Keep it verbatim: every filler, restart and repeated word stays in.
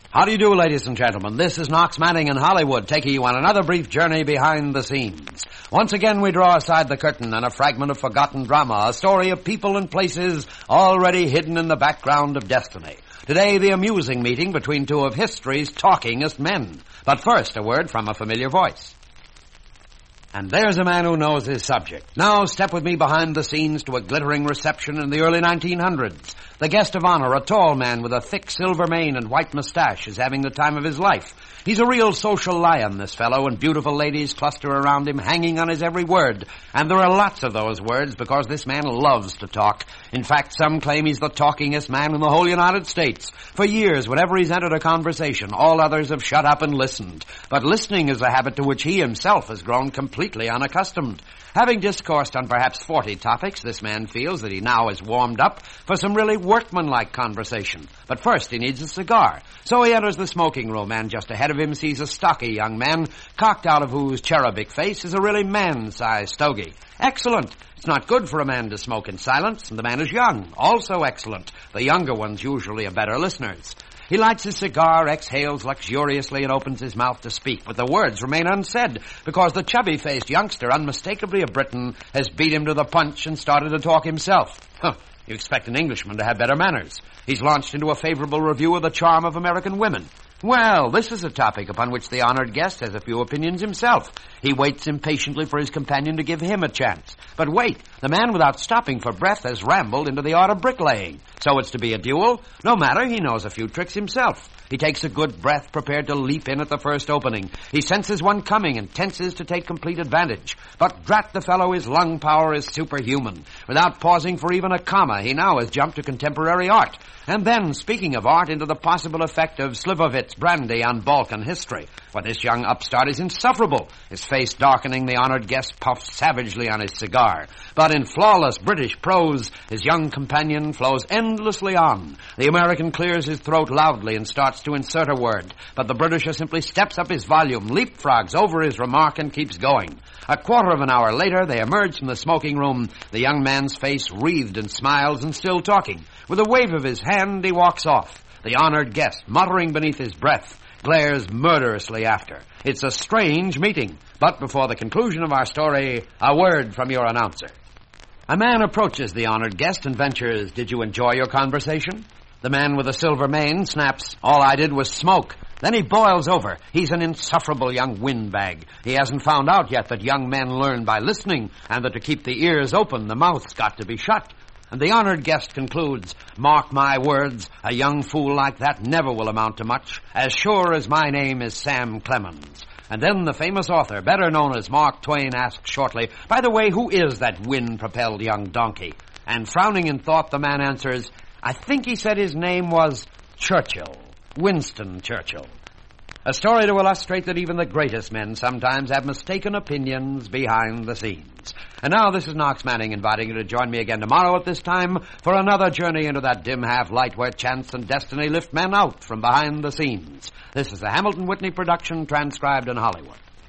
How do you do, ladies and gentlemen? This is Knox Manning in Hollywood, taking you on another brief journey behind the scenes. Once again, we draw aside the curtain on a fragment of forgotten drama, a story of people and places already hidden in the background of destiny. Today, the amusing meeting between two of history's talkingest men. But first, a word from a familiar voice. And there's a man who knows his subject. Now step with me behind the scenes to a glittering reception in the early nineteen hundreds. The guest of honor, a tall man with a thick silver mane and white mustache, is having the time of his life. He's a real social lion, this fellow, and beautiful ladies cluster around him, hanging on his every word. And there are lots of those words because this man loves to talk. In fact, some claim he's the talkingest man in the whole United States. For years, whenever he's entered a conversation, all others have shut up and listened. But listening is a habit to which he himself has grown completely unaccustomed. Having discoursed on perhaps forty topics, this man feels that he now is warmed up for some really workmanlike conversation. But first he needs a cigar. So he enters the smoking room, and just ahead of him sees a stocky young man, cocked out of whose cherubic face is a really man-sized stogie. Excellent. It's not good for a man to smoke in silence, and the man is young. Also excellent. The younger ones usually are better listeners. He lights his cigar, exhales luxuriously, and opens his mouth to speak. But the words remain unsaid, because the chubby-faced youngster, unmistakably a Briton, has beat him to the punch and started to talk himself. Huh. You expect an Englishman to have better manners. He's launched into a favorable review of the charm of American women. Well, this is a topic upon which the honored guest has a few opinions himself. He waits impatiently for his companion to give him a chance. But wait, the man without stopping for breath has rambled into the art of bricklaying. So it's to be a duel? No matter, he knows a few tricks himself. He takes a good breath, prepared to leap in at the first opening. He senses one coming and tenses to take complete advantage. But drat the fellow, his lung power is superhuman. Without pausing for even a comma, he now has jumped to contemporary art. And then, speaking of art, into the possible effect of Slivovitz brandy on Balkan history. For this young upstart is insufferable. His face darkening, the honored guest puffs savagely on his cigar. But in flawless British prose, his young companion flows endlessly on. The American clears his throat loudly and starts to insert a word. But the Britisher simply steps up his volume, leapfrogs over his remark, and keeps going. A quarter of an hour later, they emerge from the smoking room, the young man's face wreathed in smiles and still talking. With a wave of his hand, he walks off. The honored guest, muttering beneath his breath, glares murderously after. It's a strange meeting. But before the conclusion of our story, a word from your announcer. A man approaches the honored guest and ventures, "Did you enjoy your conversation?" The man with the silver mane snaps, "All I did was smoke." Then he boils over. He's an insufferable young windbag. He hasn't found out yet that young men learn by listening, and that to keep the ears open, the mouth's got to be shut. And the honored guest concludes, "Mark my words, a young fool like that never will amount to much, as sure as my name is Sam Clemens." And then the famous author, better known as Mark Twain, asks shortly, "By the way, who is that wind-propelled young donkey?" And frowning in thought, the man answers, "I think he said his name was Churchill, Winston Churchill." A story to illustrate that even the greatest men sometimes have mistaken opinions behind the scenes. And now this is Knox Manning inviting you to join me again tomorrow at this time for another journey into that dim half-light where chance and destiny lift men out from behind the scenes. This is a Hamilton Whitney production transcribed in Hollywood.